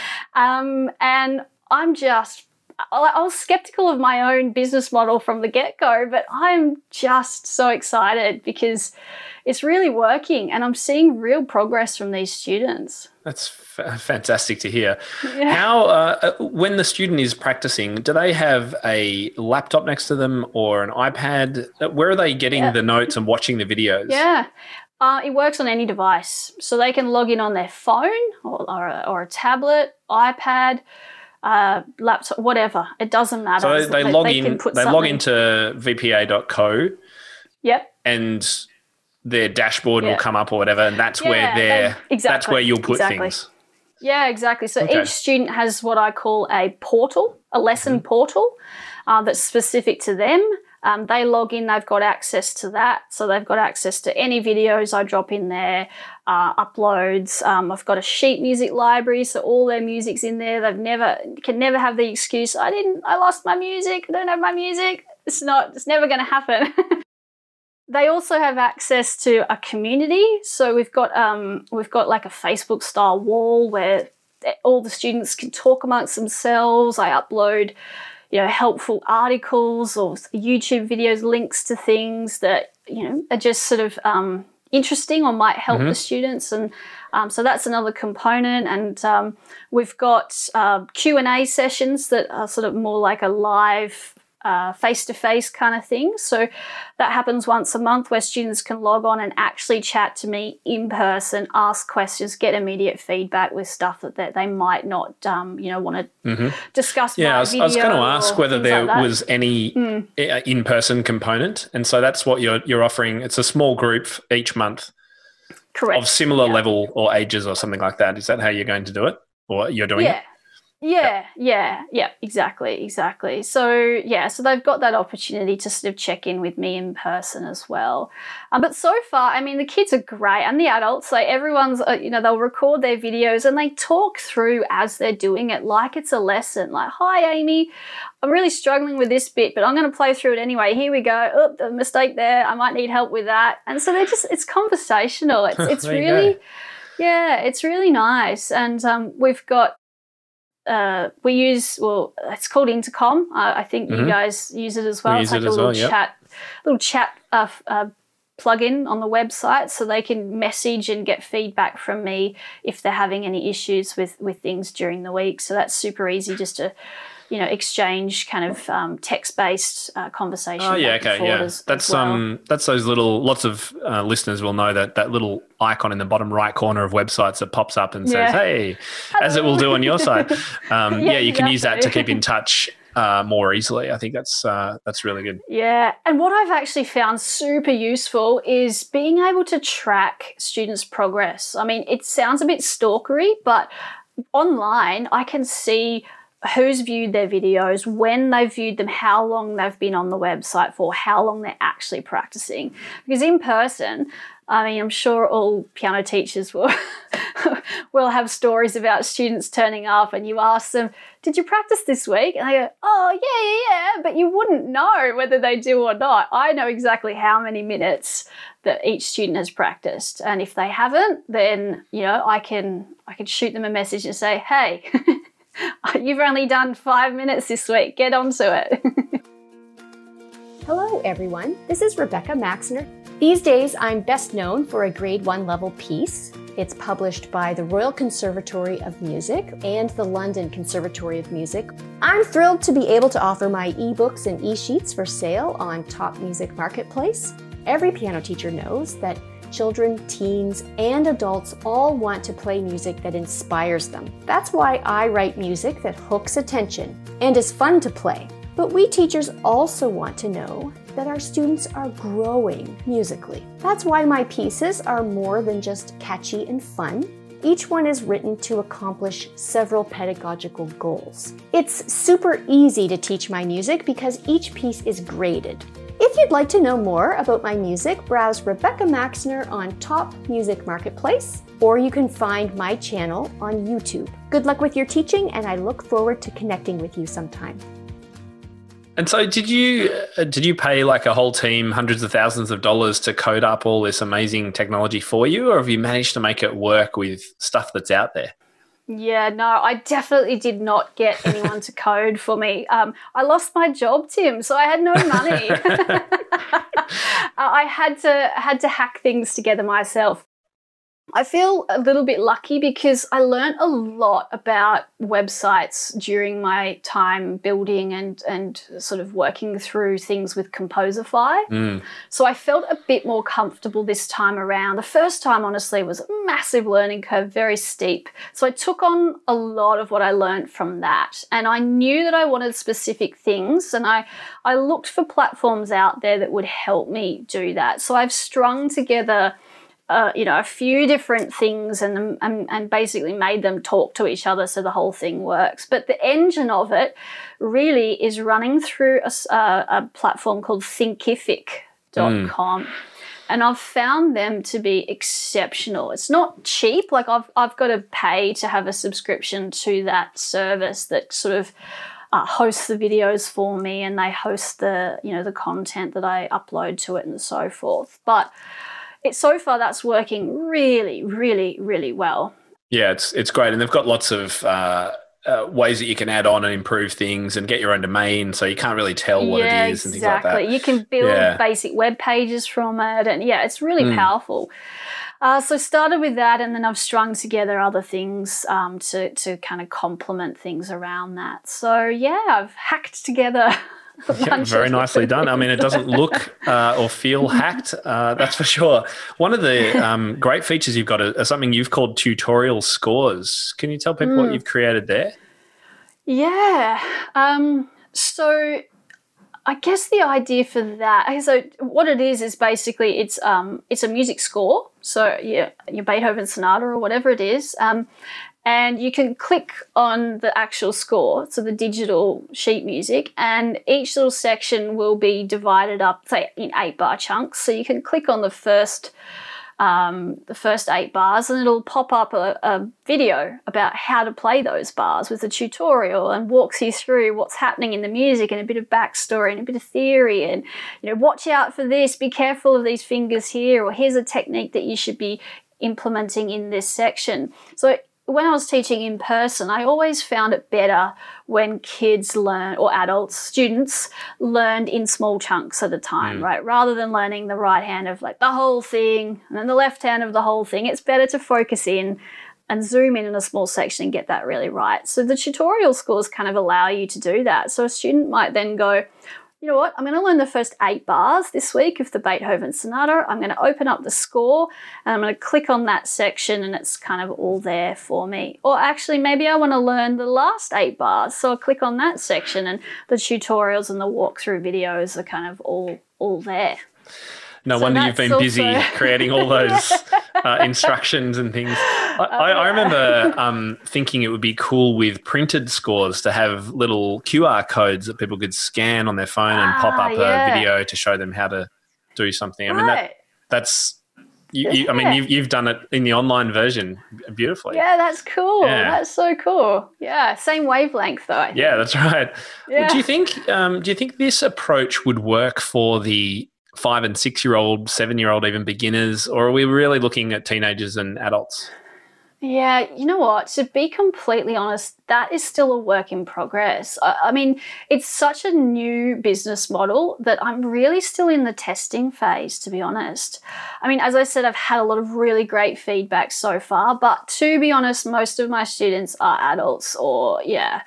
um, and I'm just, I was skeptical of my own business model from the get-go, but I'm just so excited because it's really working and I'm seeing real progress from these students. That's f- fantastic to hear. Yeah. How, uh, when the student is practicing, do they have a laptop next to them or an iPad? Where are they getting yeah. the notes and watching the videos? Yeah, uh, it works on any device. So they can log in on their phone or, or, a, or a tablet, iPad, uh, laptop, whatever. It doesn't matter. So they, they log they in. They log into v p a dot co. Yep. And their dashboard yeah. will come up or whatever, and that's yeah, where they're exactly, that's where you'll put exactly. things. Yeah, exactly. So okay. each student has what I call a portal, a lesson mm-hmm. portal uh, that's specific to them. Um, they log in, they've got access to that. So they've got access to any videos I drop in there, uh, uploads. Um, I've got a sheet music library, so all their music's in there. They've never, can never have the excuse, I didn't, I lost my music, I don't have my music. It's not, it's never going to happen. They also have access to a community. So we've got, um, we've got like a Facebook style wall where all the students can talk amongst themselves. I upload, you know, helpful articles or YouTube videos, links to things that, you know, are just sort of um, interesting or might help mm-hmm. the students. And um, so that's another component. And um, we've got uh, Q and A sessions that are sort of more like a live uh, face-to-face kind of thing. So that happens once a month where students can log on and actually chat to me in person, ask questions, get immediate feedback with stuff that, that they might not, um, you know, want to mm-hmm. discuss. Yeah, I was, I was going to ask whether there like was any mm. in-person component. And so that's what you're you're offering. It's a small group each month. Correct. Of similar yeah. level or ages or something like that. Is that how you're going to do it, or you're doing yeah. it? Yeah, yeah, yeah, exactly, exactly. So, yeah, so they've got that opportunity to sort of check in with me in person as well. Um, but so far, I mean, the kids are great and the adults, like everyone's, uh, you know, they'll record their videos and they talk through as they're doing it like it's a lesson. Like, hi, Amy, I'm really struggling with this bit, but I'm going to play through it anyway. Here we go. Oh, the mistake there. I might need help with that. And so they're just, it's conversational. It's, it's really, yeah, it's really nice. And um, we've got, Uh, we use, well, it's called Intercom. Uh, I think mm-hmm. you guys use it as well. We it's use like it a as little well, yep. chat, little chat uh, uh, plug-in on the website, so they can message and get feedback from me if they're having any issues with with things during the week. So that's super easy, just to, you know, exchange kind of um, text-based uh, conversation. Oh yeah, okay, yeah. As, that's as well. um, that's those little. Lots of uh, listeners will know that that little icon in the bottom right corner of websites that pops up and says, yeah. "Hey," as it will do on your side. Um, yeah, yeah, you can exactly. use that to keep in touch uh, more easily. I think that's uh, that's really good. Yeah, and what I've actually found super useful is being able to track students' progress. I mean, it sounds a bit stalkery, but online I can see who's viewed their videos, when they've viewed them, how long they've been on the website for, how long they're actually practicing. Because in person, I mean, I'm sure all piano teachers will will have stories about students turning up and you ask them, did you practice this week? And they go, oh, yeah, yeah, yeah, but you wouldn't know whether they do or not. I know exactly how many minutes that each student has practiced. And if they haven't, then, you know, I can I can shoot them a message and say, hey, you've only done five minutes this week. Get onto it. Hello, everyone. This is Rebecca Maxner. These days, I'm best known for a grade one level piece. It's published by the Royal Conservatory of Music and the London Conservatory of Music. I'm thrilled to be able to offer my ebooks and e-sheets for sale on Top Music Marketplace. Every piano teacher knows that children, teens, and adults all want to play music that inspires them. That's why I write music that hooks attention and is fun to play. But we teachers also want to know that our students are growing musically. That's why my pieces are more than just catchy and fun. Each one is written to accomplish several pedagogical goals. It's super easy to teach my music because each piece is graded. If you'd like to know more about my music, browse Rebecca Maxner on Top Music Marketplace, or you can find my channel on YouTube. Good luck with your teaching, and I look forward to connecting with you sometime. And so did you uh, did you pay like a whole team hundreds of thousands of dollars to code up all this amazing technology for you, or have you managed to make it work with stuff that's out there? Yeah, no, I definitely did not get anyone to code for me. Um, I lost my job, Tim, so I had no money. I had to had to hack things together myself. I feel a little bit lucky because I learned a lot about websites during my time building and, and sort of working through things with Composerfy. Mm. So I felt a bit more comfortable this time around. The first time, honestly, was a massive learning curve, very steep. So I took on a lot of what I learned from that. And I knew that I wanted specific things, and I, I looked for platforms out there that would help me do that. So I've strung together Uh, you know, a few different things and, and and basically made them talk to each other so the whole thing works. But the engine of it really is running through a, uh, a platform called thinkific dot com. Mm. And I've found them to be exceptional. It's not cheap. Like I've, I've got to pay to have a subscription to that service that sort of uh, hosts the videos for me, and they host the, you know, the content that I upload to it and so forth. But It, so far, that's working really, really, really well. Yeah, it's it's great. And they've got lots of uh, uh, ways that you can add on and improve things and get your own domain, so you can't really tell what yeah, it is and things like that. Exactly. You can build yeah. basic web pages from it. And, yeah, it's really mm. powerful. Uh, so started with that, and then I've strung together other things um, to, to kind of complement things around that. So, yeah, I've hacked together Yeah, very nicely done. I mean, it doesn't look uh, or feel hacked, uh, that's for sure. One of the um, great features you've got is something you've called tutorial scores. Can you tell people mm. what you've created there? Yeah. Um, so I guess the idea for that, so what it is is basically it's um, it's a music score. So yeah, your Beethoven sonata or whatever it is. Um, And you can click on the actual score, so the digital sheet music, and each little section will be divided up, say, in eight bar chunks. So you can click on the first um, the first eight bars, and it'll pop up a, a video about how to play those bars with a tutorial, and walks you through what's happening in the music and a bit of backstory and a bit of theory, and, you know, watch out for this, be careful of these fingers here, or here's a technique that you should be implementing in this section. So when I was teaching in person, I always found it better when kids learn, or adults, students, learned in small chunks at a time, mm. right? Rather than learning the right hand of like the whole thing and then the left hand of the whole thing. It's better to focus in and zoom in in a small section and get that really right. So the tutorial scores kind of allow you to do that. So a student might then go, you know what, I'm going to learn the first eight bars this week of the Beethoven Sonata. I'm going to open up the score and I'm going to click on that section, and it's kind of all there for me. Or actually, maybe I want to learn the last eight bars, so I'll click on that section, and the tutorials and the walkthrough videos are kind of all, all there. No so wonder you've been also... busy creating all those uh, instructions and things. I, oh, I, yeah. I remember um, thinking it would be cool with printed scores to have little Q R codes that people could scan on their phone and ah, pop up yeah. a video to show them how to do something. I mean, right. that that's, you, yeah. you, I mean, you've, you've done it in the online version beautifully. Yeah, that's cool. Yeah. That's so cool. Yeah, same wavelength though. I think. Yeah, that's right. Yeah. Well, do you think, um, do you think this approach would work for the five and six year old, seven year old, even beginners, or are we really looking at teenagers and adults? Yeah, you know what? To be completely honest, that is still a work in progress. I, I mean, it's such a new business model that I'm really still in the testing phase, to be honest. I mean, as I said, I've had a lot of really great feedback so far, but to be honest, most of my students are adults, or, yeah,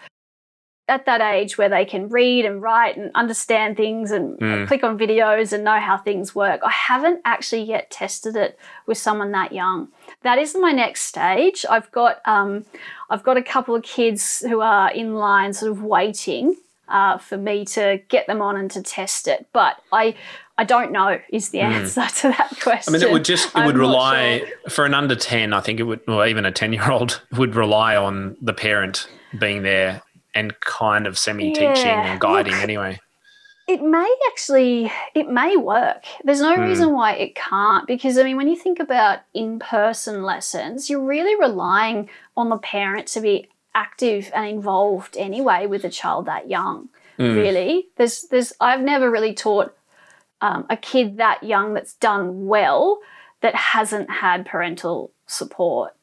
at that age where they can read and write and understand things and mm. click on videos and know how things work. I haven't actually yet tested it with someone that young. That is my next stage. I've got um, I've got a couple of kids who are in line sort of waiting uh, for me to get them on and to test it. But I I don't know is the answer mm. to that question. I mean, it would just, it I'm would rely, sure. for an under ten, I think it would, or even a ten-year-old, would rely on the parent being there and kind of semi-teaching yeah. and guiding. Look, anyway. It may actually, it may work. There's no mm. reason why it can't, because, I mean, when you think about in-person lessons, you're really relying on the parent to be active and involved anyway with a child that young, mm. really. There's, there's, I've never really taught um, a kid that young that's done well that hasn't had parental support.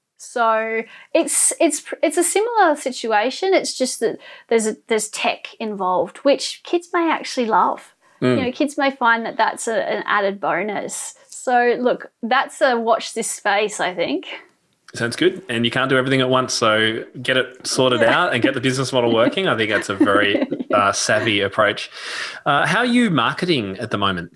So it's it's it's a similar situation. It's just that there's a, there's tech involved, which kids may actually love. Mm. You know, kids may find that that's a, an added bonus. So look, that's a watch this space, I think. Sounds good. And you can't do everything at once, so get it sorted yeah. out and get the business model working. I think that's a very uh, savvy approach. Uh, how are you marketing at the moment?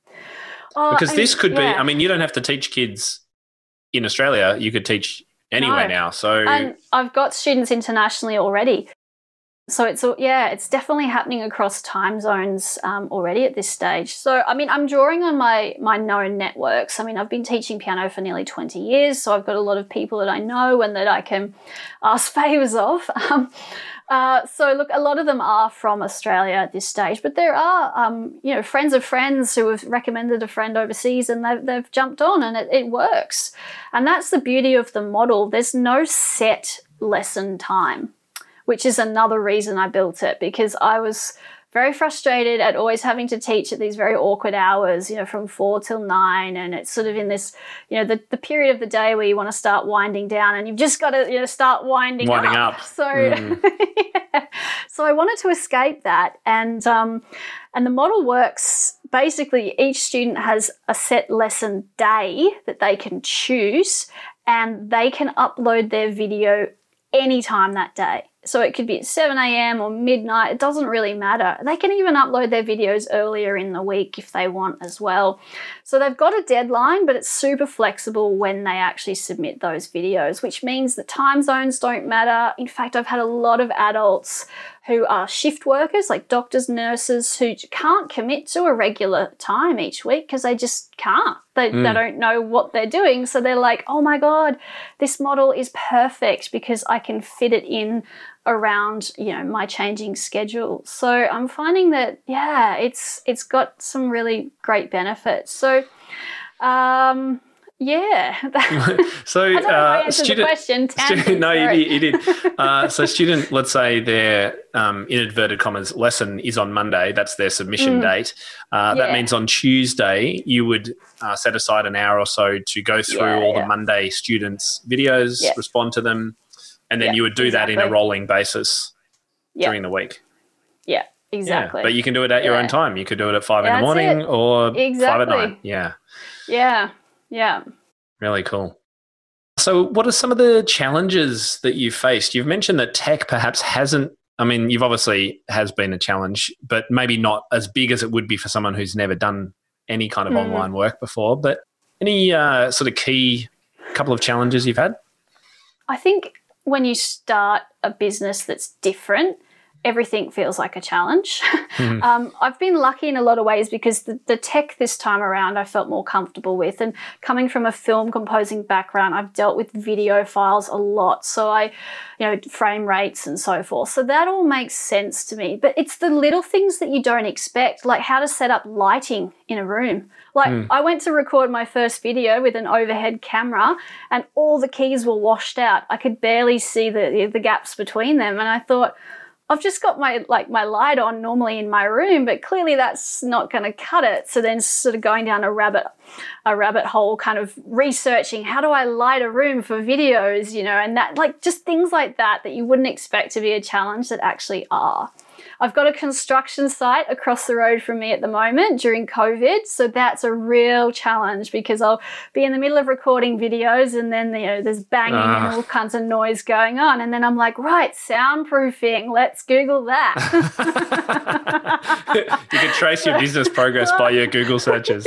Oh, because I this mean, could yeah. be, I mean, you don't have to teach kids in Australia. You could teach anywhere no. now. So and I've got students internationally already. So it's, yeah, it's definitely happening across time zones um, already at this stage. So, I mean, I'm drawing on my, my known networks. I mean, I've been teaching piano for nearly twenty years, so I've got a lot of people that I know and that I can ask favours of. Um, uh, so, look, a lot of them are from Australia at this stage, but there are, um, you know, friends of friends who have recommended a friend overseas and they've, they've jumped on and it, it works. And that's the beauty of the model. There's no set lesson time, which is another reason I built it, because I was very frustrated at always having to teach at these very awkward hours, you know, from four till nine. And it's sort of in this, you know, the, the period of the day where you want to start winding down and you've just got to, you know, start winding, winding up. up. So, mm. yeah. So I wanted to escape that. And, um, and the model works. Basically, each student has a set lesson day that they can choose, and they can upload their video anytime that day. So it could be at seven a.m. or midnight. It doesn't really matter. They can even upload their videos earlier in the week if they want as well. So they've got a deadline, but it's super flexible when they actually submit those videos, which means that time zones don't matter. In fact, I've had a lot of adults who are shift workers, like doctors, nurses, who can't commit to a regular time each week because they just can't. They, mm. they don't know what they're doing. So they're like, oh my God, this model is perfect because I can fit it in around, you know, my changing schedule. So I'm finding that, yeah, it's it's got some really great benefits. So, um, yeah. So, I don't know if I uh, answered student, the question. Tangent, student, no, sorry. you did. You did. Uh, so, student, let's say their um, in inverted commas lesson is on Monday. That's their submission Mm. date. Uh, Yeah. That means on Tuesday you would uh, set aside an hour or so to go through Yeah, all yeah. the Monday students' videos, Yeah. respond to them, and then Yeah, you would do that in a exactly. rolling basis Yeah. during the week. Yeah, exactly. Yeah, but you can do it at your Yeah. own time. You could do it at five in That's the morning it. or five at Exactly. night. Yeah. Yeah, yeah. Really cool. So what are some of the challenges that you've faced? You've mentioned that tech perhaps hasn't, I mean, you've obviously has been a challenge, but maybe not as big as it would be for someone who's never done any kind of Mm. online work before. But any uh, sort of key couple of challenges you've had? I think when you start a business that's different, everything feels like a challenge. Mm. um, I've been lucky in a lot of ways because the, the tech this time around I felt more comfortable with. And coming from a film composing background, I've dealt with video files a lot. So I, you know, frame rates and so forth. So that all makes sense to me. But it's the little things that you don't expect, like how to set up lighting in a room. Like Mm. I went to record my first video with an overhead camera and all the keys were washed out. I could barely see the, the gaps between them. And I thought, I've just got my like my light on normally in my room, but clearly that's not going to cut it. So then sort of going down a rabbit a rabbit hole, kind of researching how do I light a room for videos, you know, and that like just things like that that you wouldn't expect to be a challenge that actually are. I've got a construction site across the road from me at the moment during COVID, so that's a real challenge because I'll be in the middle of recording videos and then, you know, there's banging Ah. and all kinds of noise going on, and then I'm like, right, soundproofing, let's Google that. You can trace your business progress by your Google searches.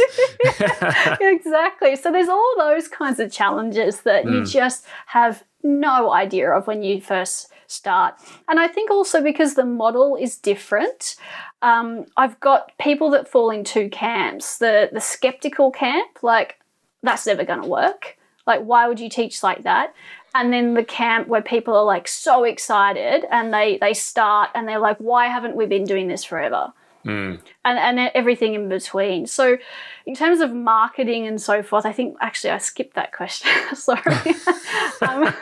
Exactly. So there's all those kinds of challenges that you Mm. just have no idea of when you first start. And I think also because the model is different, um, I've got people that fall in two camps. The, the skeptical camp, like, that's never going to work. Like, why would you teach like that? And then the camp where people are like so excited and they, they start and they're like, why haven't we been doing this forever? Mm. And, and everything in between. So in terms of marketing and so forth, I think actually I skipped that question. Sorry. um,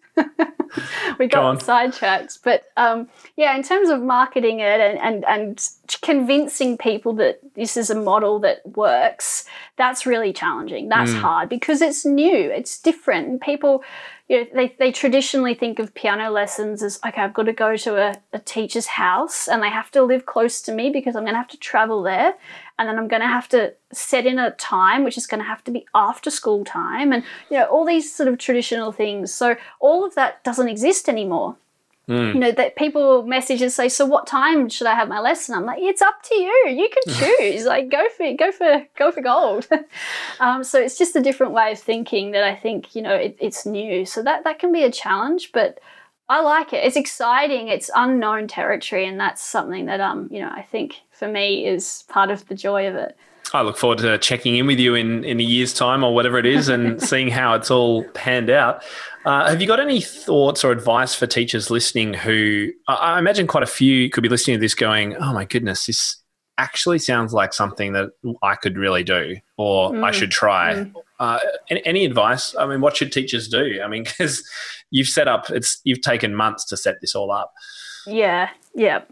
we Go on. got sidetracked. But um, yeah, in terms of marketing it and, and, and convincing people that this is a model that works, that's really challenging. That's Mm. hard because it's new, it's different. And people, you know, they, they traditionally think of piano lessons as, okay, I've got to go to a, a teacher's house and they have to live close to me because I'm going to have to travel there. And then I'm going to have to set in a time, which is going to have to be after school time. And, you know, all these sort of traditional things. So all of that doesn't exist anymore. Mm. You know, that people message and say, so what time should I have my lesson? I'm like, it's up to you. You can choose. Like, go for go for go for gold. um, so it's just a different way of thinking that I think, you know, it, it's new. So that that can be a challenge, but I like it. It's exciting. It's unknown territory, and that's something that um, you know, I think for me is part of the joy of it. I look forward to checking in with you in, in a year's time or whatever it is and seeing how it's all panned out. Uh, have you got any thoughts or advice for teachers listening who, I I imagine quite a few could be listening to this going, oh my goodness, this actually sounds like something that I could really do or Mm. I should try. Mm. Uh, any, any advice? I mean, what should teachers do? I mean, because you've set up, it's you've taken months to set this all up. Yeah, yeah.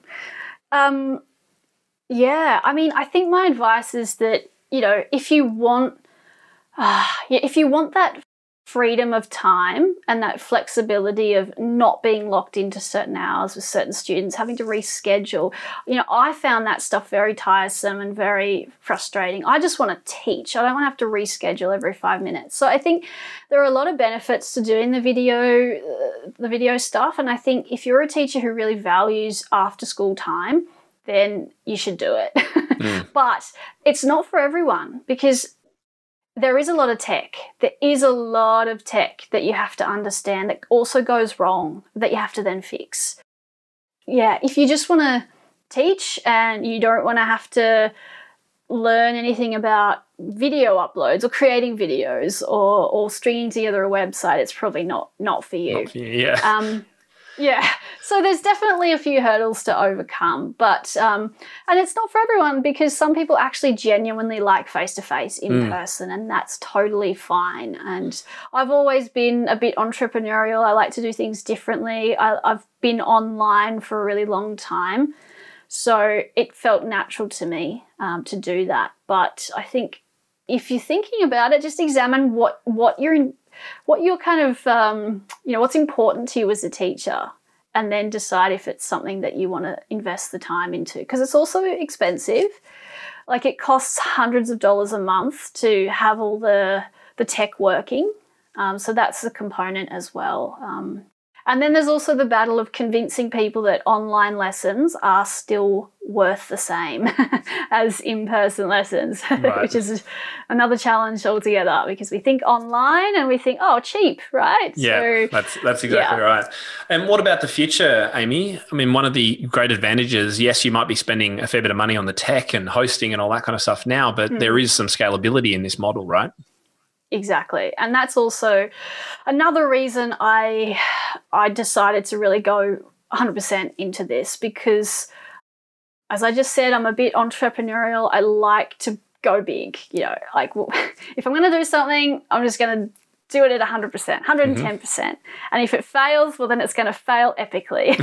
Um, yeah, I mean, I think my advice is that, you know, if you want, uh, yeah, if you want that freedom of time and that flexibility of not being locked into certain hours with certain students, having to reschedule, you know, I found that stuff very tiresome and very frustrating. I just want to teach. I don't want to have to reschedule every five minutes. So I think there are a lot of benefits to doing the video, uh, the video stuff. And I think if you're a teacher who really values after school time, then you should do it. Mm. But it's not for everyone because there is a lot of tech. There is a lot of tech that you have to understand that also goes wrong that you have to then fix. yeah, if you just want to teach and you don't want to have to learn anything about video uploads or creating videos or, or stringing together a website, it's probably not not for you. Not for you, yeah. Um, yeah. So there's definitely a few hurdles to overcome, but um, and it's not for everyone because some people actually genuinely like face-to-face in Mm. person, and that's totally fine. And I've always been a bit entrepreneurial. I like to do things differently. I, I've been online for a really long time, so it felt natural to me um, to do that. But I think if you're thinking about it, just examine what what you're in, what you're kind of um, you know what's important to you as a teacher, and then decide if it's something that you want to invest the time into, because it's also expensive. Like, it costs hundreds of dollars a month to have all the the tech working, um, so that's a component as well. Um, And then there's also the battle of convincing people that online lessons are still worth the same as in-person lessons, Right. which is another challenge altogether, because we think online and we think, oh, cheap, right? Yeah, So, that's that's exactly yeah. right. And what about the future, Amy? I mean, one of the great advantages, yes, you might be spending a fair bit of money on the tech and hosting and all that kind of stuff now, but Mm. there is some scalability in this model, right? Exactly. And that's also another reason I I decided to really go one hundred percent into this, because, as I just said, I'm a bit entrepreneurial. I like to go big, you know, like, well, if I'm going to do something, I'm just going to do it at one hundred percent, one hundred ten percent. Mm-hmm. And if it fails, well, then it's going to fail epically.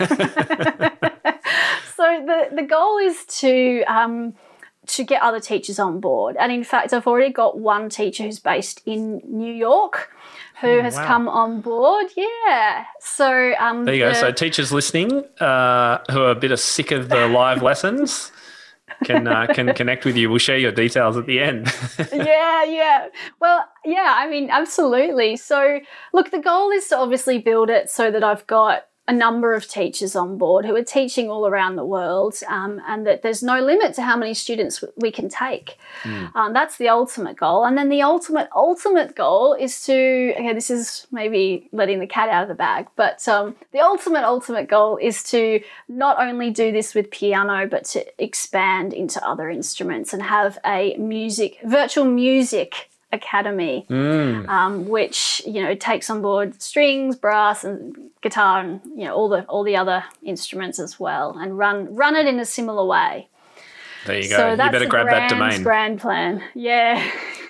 So the, the goal is to... Um, to get other teachers on board. And in fact, I've already got one teacher who's based in New York who has Wow. come on board. Yeah. So um, There you go. the- So teachers listening uh, who are a bit of sick of the live lessons can uh, can connect with you. We'll share your details at the end. yeah, yeah. Well, yeah, I mean, absolutely. So look, the goal is to obviously build it so that I've got a number of teachers on board who are teaching all around the world, um, and that there's no limit to how many students we can take. Mm. Um, that's the ultimate goal. And then the ultimate, ultimate goal is to, okay, this is maybe letting the cat out of the bag, but um, the ultimate, ultimate goal is to not only do this with piano, but to expand into other instruments and have a music, virtual music academy, mm. um, which, you know, takes on board strings, brass, and guitar, and, you know, all the all the other instruments as well, and run run it in a similar way. There you go. So you that's better the grab grand, that domain. Grand plan. Yeah.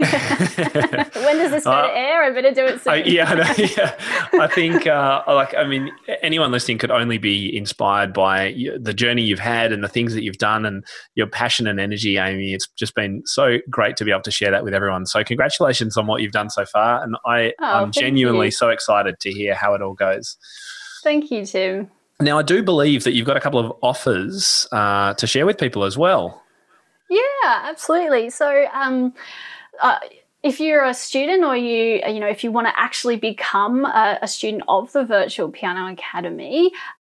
When does this go Uh, to air? I better do it soon. I, yeah, I know, yeah. I think, uh, like, I mean, anyone listening could only be inspired by the journey you've had and the things that you've done and your passion and energy, Amy. It's just been so great to be able to share that with everyone. So congratulations on what you've done so far. And I, Oh, I'm thank genuinely you. so excited to hear how it all goes. Thank you, Tim. Now, I do believe that you've got a couple of offers uh, to share with people as well. Yeah, absolutely. So, um, uh, if you're a student, or you, you know, if you want to actually become a, a student of the Virtual Piano Academy,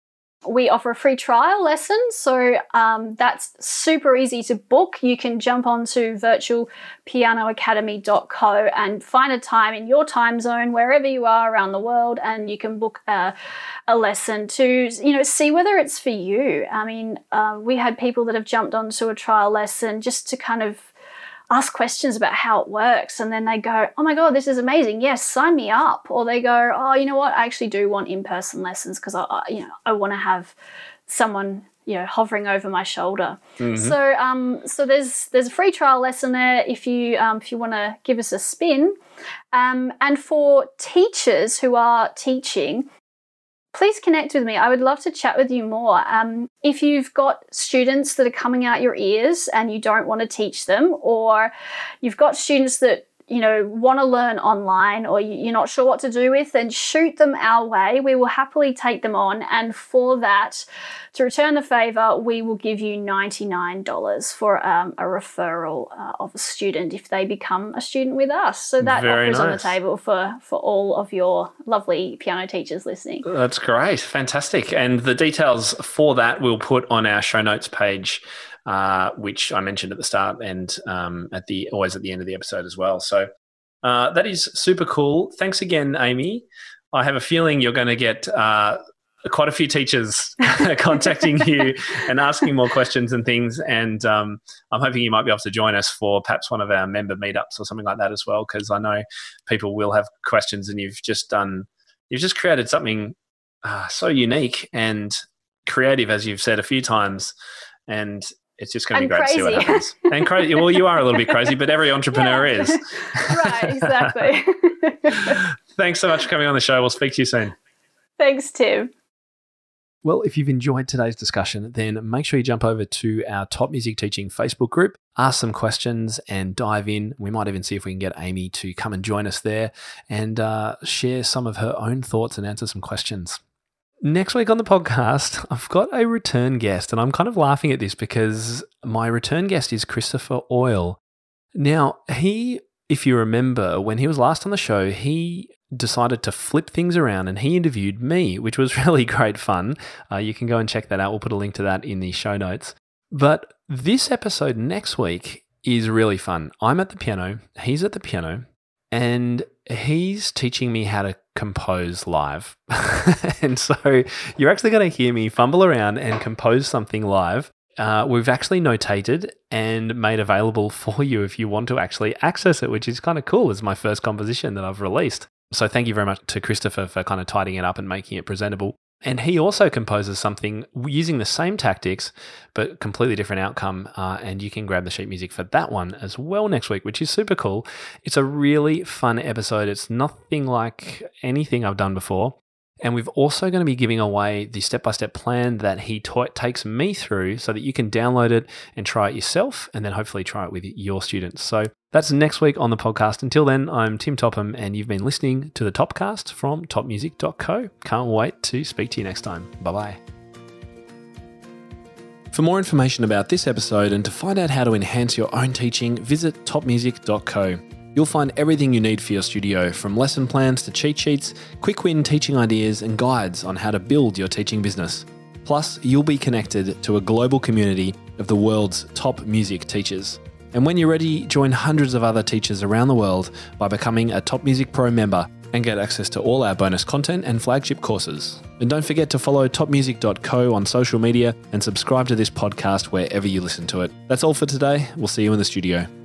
we offer a free trial lesson. So um, that's super easy to book. You can jump onto virtual piano academy dot co and find a time in your time zone, wherever you are around the world, and you can book a, a lesson to, you know, see whether it's for you. I mean, uh, we had people that have jumped onto a trial lesson just to kind of ask questions about how it works, and then they go, oh my God, this is amazing, yes, sign me up. Or they go, oh, you know what, I actually do want in-person lessons because I, I you know I want to have someone, you know, hovering over my shoulder. Mm-hmm. So um so there's there's a free trial lesson there if you um if you want to give us a spin. Um and for teachers who are teaching, please connect with me. I would love to chat with you more. Um, if you've got students that are coming out your ears and you don't want to teach them, or you've got students that, you know, want to learn online, or you're not sure what to do with, then shoot them our way. We will happily take them on. And for that, to return the favour, we will give you ninety-nine dollars for um, a referral uh, of a student if they become a student with us. So that Very offer is nice. on the table for, for all of your lovely piano teachers listening. That's great. Fantastic. And the details for that we'll put on our show notes page, uh, which I mentioned at the start and um, at the always at the end of the episode as well. So uh, that is super cool. Thanks again, Amy. I have a feeling you're going to get uh, quite a few teachers contacting you and asking more questions and things. And um, I'm hoping you might be able to join us for perhaps one of our member meetups or something like that as well, because I know people will have questions, and you've just done, you've just created something uh, so unique and creative, as you've said a few times. And it's just going to be great crazy. to see what happens. And crazy. Well, you are a little bit crazy, but every entrepreneur yeah. is. Right, exactly. Thanks so much for coming on the show. We'll speak to you soon. Thanks, Tim. Well, if you've enjoyed today's discussion, then make sure you jump over to our Top Music Teaching Facebook group, ask some questions and dive in. We might even see if we can get Amy to come and join us there and uh, share some of her own thoughts and answer some questions. Next week on the podcast, I've got a return guest, and I'm kind of laughing at this because my return guest is Christopher Oyle. Now, he, if you remember, when he was last on the show, he decided to flip things around and he interviewed me, which was really great fun. Uh, you can go and check that out. We'll put a link to that in the show notes. But this episode next week is really fun. I'm at the piano, he's at the piano, and he's teaching me how to compose live. And so you're actually going to hear me fumble around and compose something live. Uh, we've actually notated and made available for you if you want to actually access it, which is kind of cool. It's my first composition that I've released. So thank you very much to Christopher for kind of tidying it up and making it presentable. And he also composes something using the same tactics, but completely different outcome. Uh, and you can grab the sheet music for that one as well next week, which is super cool. It's a really fun episode. It's nothing like anything I've done before. And we've also going to be giving away the step-by-step plan that he ta- takes me through so that you can download it and try it yourself, and then hopefully try it with your students. So that's next week on the podcast. Until then, I'm Tim Topham, and you've been listening to the Topcast from top music dot co. Can't wait to speak to you next time. Bye-bye. For more information about this episode and to find out how to enhance your own teaching, visit top music dot co. You'll find everything you need for your studio, from lesson plans to cheat sheets, quick win teaching ideas, and guides on how to build your teaching business. Plus, you'll be connected to a global community of the world's top music teachers. And when you're ready, join hundreds of other teachers around the world by becoming a Top Music Pro member and get access to all our bonus content and flagship courses. And don't forget to follow top music dot co on social media and subscribe to this podcast wherever you listen to it. That's all for today. We'll see you in the studio.